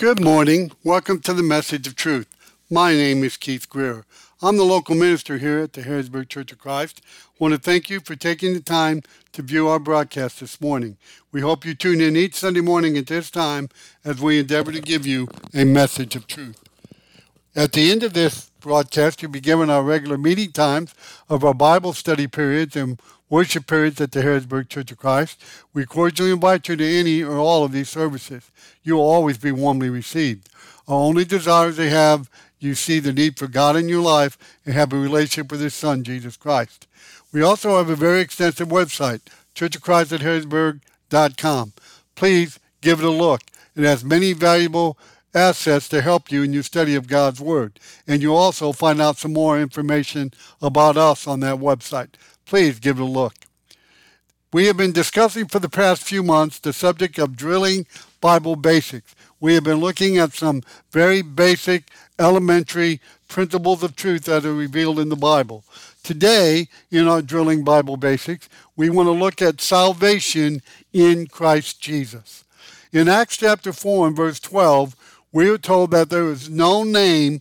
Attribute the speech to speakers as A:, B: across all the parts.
A: Good morning. Welcome to the Message of Truth. My name is Keith Greer. I'm the local minister here at the Harrisburg Church of Christ. I want to thank you for taking the time to view our broadcast this morning. We hope you tune in each Sunday morning at this time as we endeavor to give you a message of truth. At the end of this broadcast, you'll be given our regular meeting times of our Bible study periods and worship periods at the Harrisburg Church of Christ. We cordially invite you to any or all of these services. You will always be warmly received. Our only desire is to have you see the need for God in your life and have a relationship with His Son, Jesus Christ. We also have a very extensive website, churchofchrist@harrisburg.com. Please give it a look. It has many valuable assets to help you in your study of God's Word. And you'll also find out some more information about us on that website. Please give it a look. We have been discussing for the past few months the subject of drilling Bible basics. We have been looking at some very basic, elementary principles of truth that are revealed in the Bible. Today, in our drilling Bible basics, we want to look at salvation in Christ Jesus. In Acts chapter 4 and verse 12, we are told that there is no name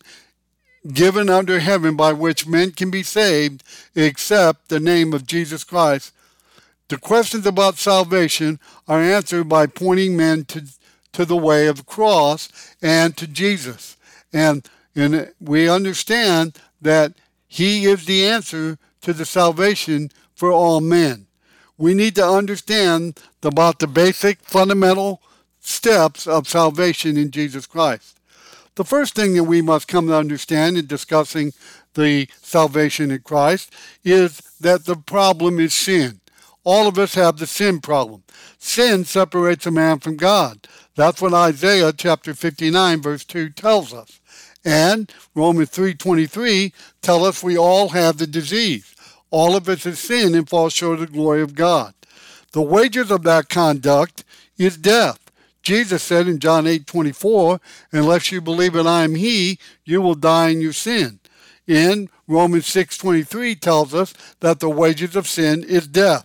A: given under heaven by which men can be saved except the name of Jesus Christ. The questions about salvation are answered by pointing men to the way of the cross and to Jesus. And we understand that He is the answer to the salvation for all men. We need to understand about the basic fundamental steps of salvation in Jesus Christ. The first thing that we must come to understand in discussing the salvation in Christ is that the problem is sin. All of us have the sin problem. Sin separates a man from God. That's what Isaiah chapter 59 verse 2 tells us. And Romans 3:23 tells us we all have the disease. All of us have sinned and fall short of the glory of God. The wages of that conduct is death. Jesus said in John 8:24, unless you believe that I am He, you will die in your sin. And Romans 6:23 tells us that the wages of sin is death.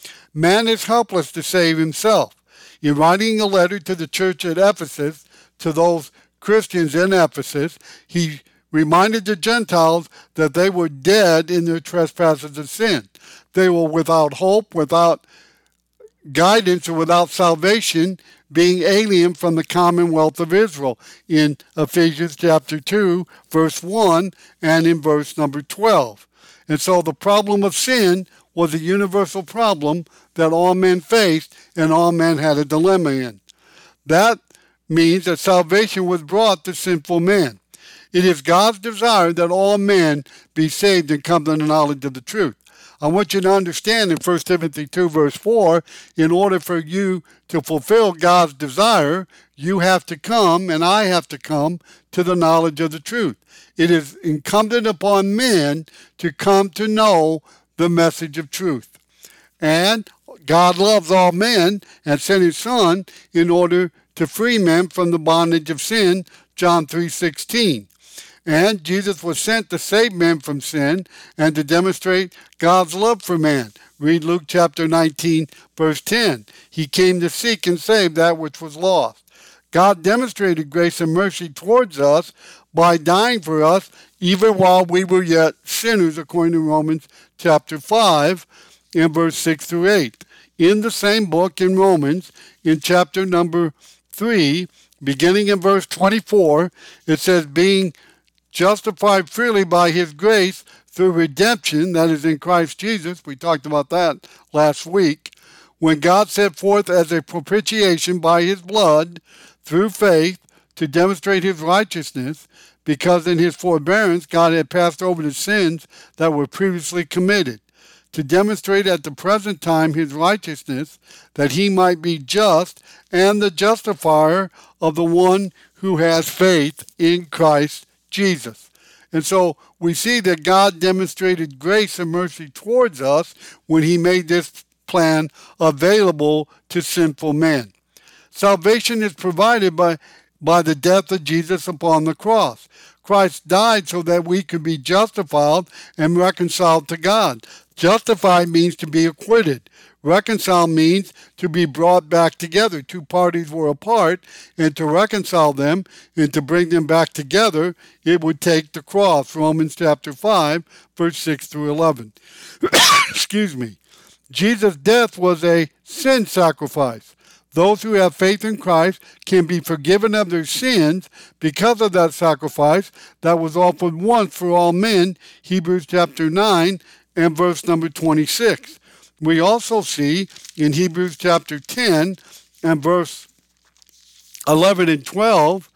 A: Man is helpless to save himself. In writing a letter to the church at Ephesus, to those Christians in Ephesus, he reminded the Gentiles that they were dead in their trespasses and sin. They were without hope, without guidance, or without salvation, being alien from the commonwealth of Israel in Ephesians chapter 2, verse 1, and in verse number 12. And so the problem of sin was a universal problem that all men faced and all men had a dilemma in. That means that salvation was brought to sinful men. It is God's desire that all men be saved and come to the knowledge of the truth. I want you to understand in 1 Timothy 2 verse 4, in order for you to fulfill God's desire, you have to come, and I have to come, to the knowledge of the truth. It is incumbent upon men to come to know the message of truth. And God loves all men and sent His Son in order to free men from the bondage of sin, John 3:16. And Jesus was sent to save men from sin and to demonstrate God's love for man. Read Luke chapter 19, verse 10. He came to seek and save that which was lost. God demonstrated grace and mercy towards us by dying for us even while we were yet sinners, according to Romans chapter 5 and verse 6 through 8. In the same book in Romans, in chapter number 3, beginning in verse 24, it says, being justified freely by His grace through redemption, that is in Christ Jesus. We talked about that last week. When God set forth as a propitiation by His blood through faith to demonstrate His righteousness, because in His forbearance God had passed over the sins that were previously committed, to demonstrate at the present time His righteousness, that He might be just and the justifier of the one who has faith in Christ Jesus. And so we see that God demonstrated grace and mercy towards us when He made this plan available to sinful men. Salvation is provided by the death of Jesus upon the cross. Christ died so that we could be justified and reconciled to God. Justify means to be acquitted. Reconcile means to be brought back together. Two parties were apart, and to reconcile them and to bring them back together, it would take the cross. Romans chapter 5, verse 6 through 11. Excuse me. Jesus' death was a sin sacrifice. Those who have faith in Christ can be forgiven of their sins because of that sacrifice that was offered once for all men, Hebrews chapter 9 and verse number 26. We also see in Hebrews chapter 10 and verse 11 and 12,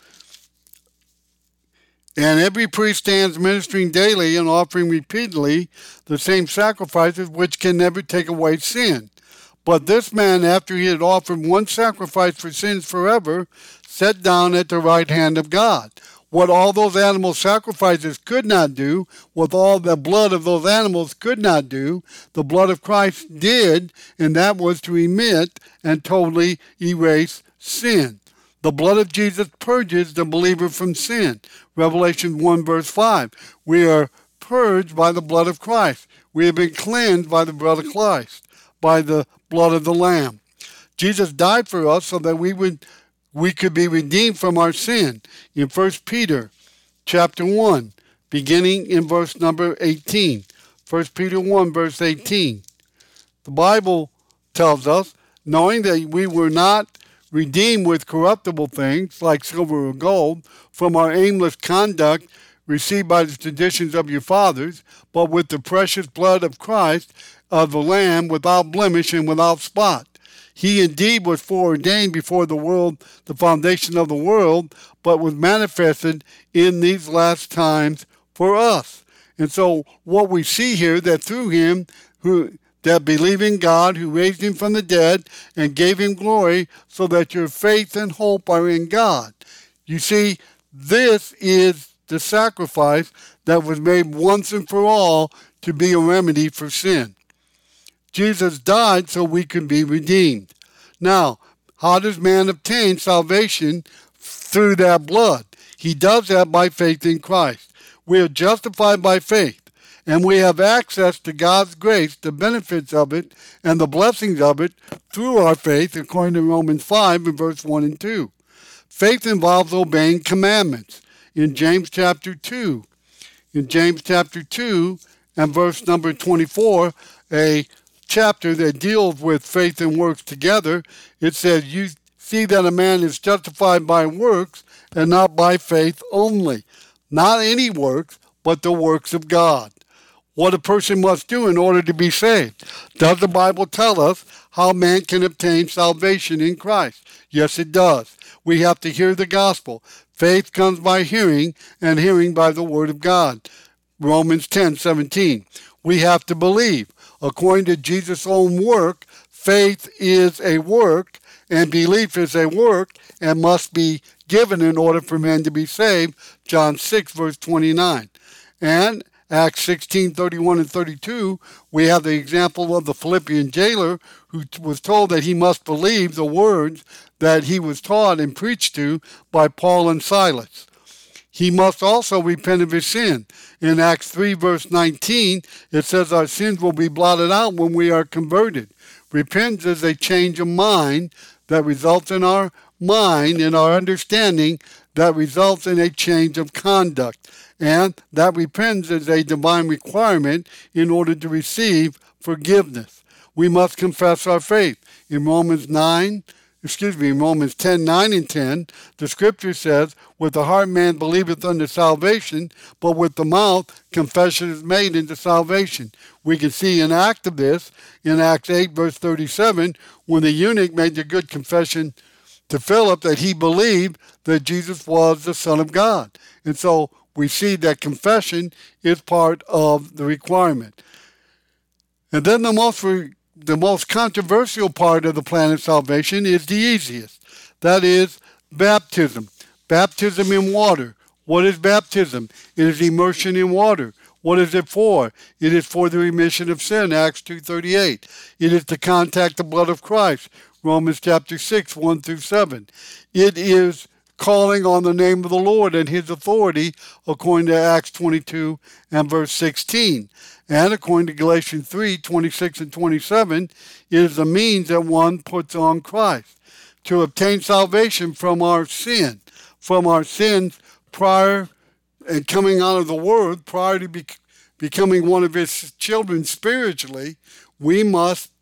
A: and every priest stands ministering daily and offering repeatedly the same sacrifices which can never take away sin. But this man, after he had offered one sacrifice for sins forever, sat down at the right hand of God. What all those animal sacrifices could not do, what all the blood of those animals could not do, the blood of Christ did, and that was to remit and totally erase sin. The blood of Jesus purges the believer from sin. Revelation 1 verse 5. We are purged by the blood of Christ. We have been cleansed by the blood of Christ, by the blood of the Lamb. Jesus died for us so that we could be redeemed from our sin. In 1 Peter chapter 1, beginning in verse number 18. 1 Peter 1 verse 18. The Bible tells us, knowing that we were not redeemed with corruptible things like silver or gold from our aimless conduct received by the traditions of your fathers, but with the precious blood of Christ, of the Lamb, without blemish and without spot. He indeed was foreordained before the foundation of the world, but was manifested in these last times for us. And so what we see here, that through him, that believe in God, who raised him from the dead and gave him glory, so that your faith and hope are in God. You see, this is the sacrifice that was made once and for all to be a remedy for sin. Jesus died so we can be redeemed. Now, how does man obtain salvation through that blood? He does that by faith in Christ. We are justified by faith, and we have access to God's grace, the benefits of it, and the blessings of it through our faith, according to Romans 5 and verse 1 and 2. Faith involves obeying commandments. In James chapter 2, and verse number 24, a chapter that deals with faith and works together, it says, you see that a man is justified by works and not by faith only. Not any works, but the works of God. What a person must do in order to be saved. Does the Bible tell us how man can obtain salvation in Christ? Yes, it does. We have to hear the gospel. Faith comes by hearing, and hearing by the word of God. Romans 10:17. We have to believe. According to Jesus' own work, faith is a work, and belief is a work, and must be given in order for men to be saved. John 6, verse 29. And Acts 16:31 and 32, we have the example of the Philippian jailer who was told that he must believe the words that he was taught and preached to by Paul and Silas. He must also repent of his sin. In Acts 3, verse 19, it says our sins will be blotted out when we are converted. Repentance is a change of mind that results in our mind, in our understanding, that results in a change of conduct. And that repentance is a divine requirement in order to receive forgiveness. We must confess our faith. In Romans 10, 9 and 10, the scripture says, with the heart man believeth unto salvation, but with the mouth confession is made unto salvation. We can see an act of this in Acts 8, verse 37, when the eunuch made the good confession to Philip that he believed that Jesus was the Son of God. And so we see that confession is part of the requirement. And then the most controversial part of the plan of salvation is the easiest. That is baptism. Baptism in water. What is baptism? It is immersion in water. What is it for? It is for the remission of sin, Acts 2:38. It is to contact the blood of Christ, Romans chapter 6, 1 through 7. It is calling on the name of the Lord and his authority, according to Acts 22 and verse 16. And according to Galatians 3, 26 and 27, it is the means that one puts on Christ to obtain salvation from our sins prior and coming out of the world, prior to becoming one of his children spiritually. We must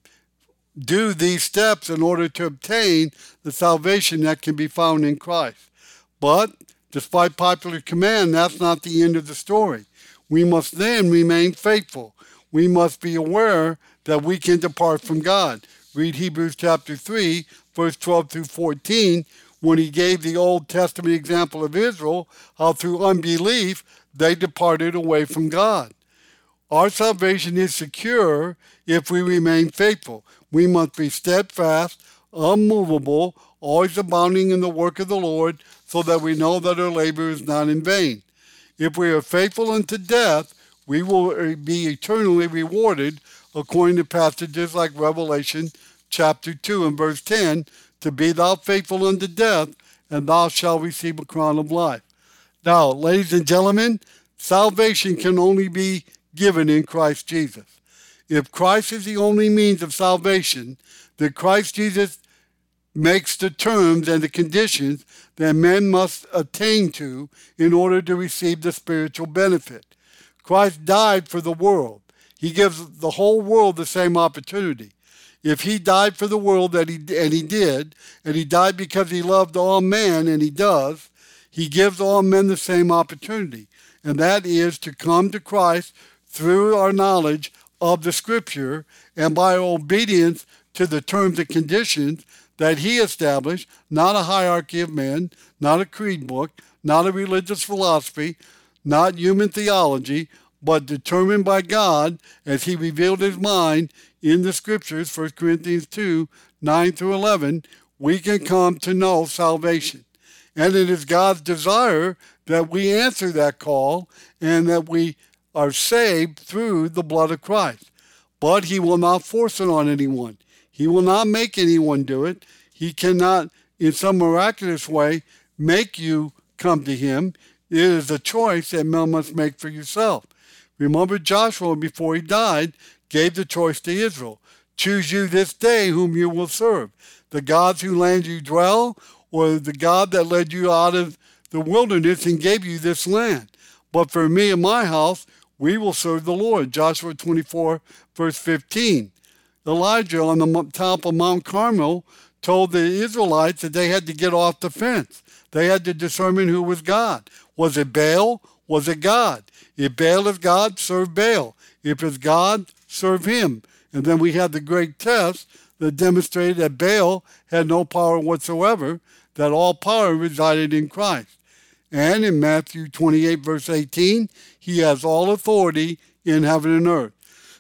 A: do these steps in order to obtain the salvation that can be found in Christ. But despite popular command, that's not the end of the story. We must then remain faithful. We must be aware that we can depart from God. Read Hebrews chapter 3, verse 12 through 14, when he gave the Old Testament example of Israel, how through unbelief they departed away from God. Our salvation is secure if we remain faithful. We must be steadfast, unmovable, always abounding in the work of the Lord, so that we know that our labor is not in vain. If we are faithful unto death, we will be eternally rewarded, according to passages like Revelation chapter 2 and verse 10, to be thou faithful unto death, and thou shalt receive a crown of life. Now, ladies and gentlemen, salvation can only be given in Christ Jesus. If Christ is the only means of salvation, then Christ Jesus makes the terms and the conditions that men must attain to in order to receive the spiritual benefit. Christ died for the world. He gives the whole world the same opportunity. If he died for the world, and he did, and he died because he loved all men, and he does, he gives all men the same opportunity, and that is to come to Christ through our knowledge of the Scripture and by obedience to the terms and conditions that he established, not a hierarchy of men, not a creed book, not a religious philosophy, not human theology, but determined by God as he revealed his mind in the Scriptures, 1 Corinthians 2, 9 through 11, we can come to know salvation. And it is God's desire that we answer that call and that we are saved through the blood of Christ. But he will not force it on anyone. He will not make anyone do it. He cannot, in some miraculous way, make you come to him. It is a choice that man must make for yourself. Remember, Joshua, before he died, gave the choice to Israel. Choose you this day whom you will serve, the gods whose land you dwell, or the God that led you out of the wilderness and gave you this land. But for me and my house, we will serve the Lord. Joshua 24, verse 15. Elijah on the top of Mount Carmel told the Israelites that they had to get off the fence. They had to determine who was God. Was it Baal? Was it God? If Baal is God, serve Baal. If it's God, serve him. And then we had the great test that demonstrated that Baal had no power whatsoever, that all power resided in Christ. And in Matthew 28, verse 18, he has all authority in heaven and earth.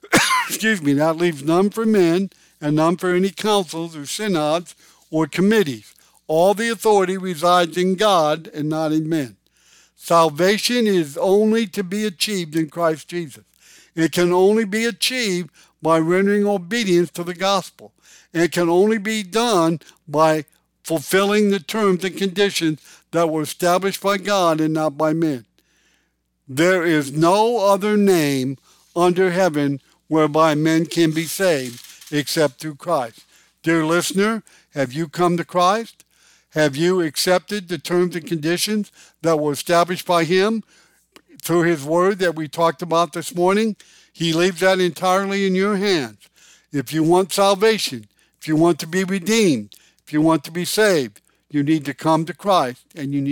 A: Excuse me, that leaves none for men and none for any councils or synods or committees. All the authority resides in God and not in men. Salvation is only to be achieved in Christ Jesus. It can only be achieved by rendering obedience to the gospel. It can only be done by fulfilling the terms and conditions that were established by God and not by men. There is no other name under heaven whereby men can be saved except through Christ. Dear listener, have you come to Christ? Have you accepted the terms and conditions that were established by him through his word that we talked about this morning? He leaves that entirely in your hands. If you want salvation, if you want to be redeemed, if you want to be saved, you need to come to Christ and you need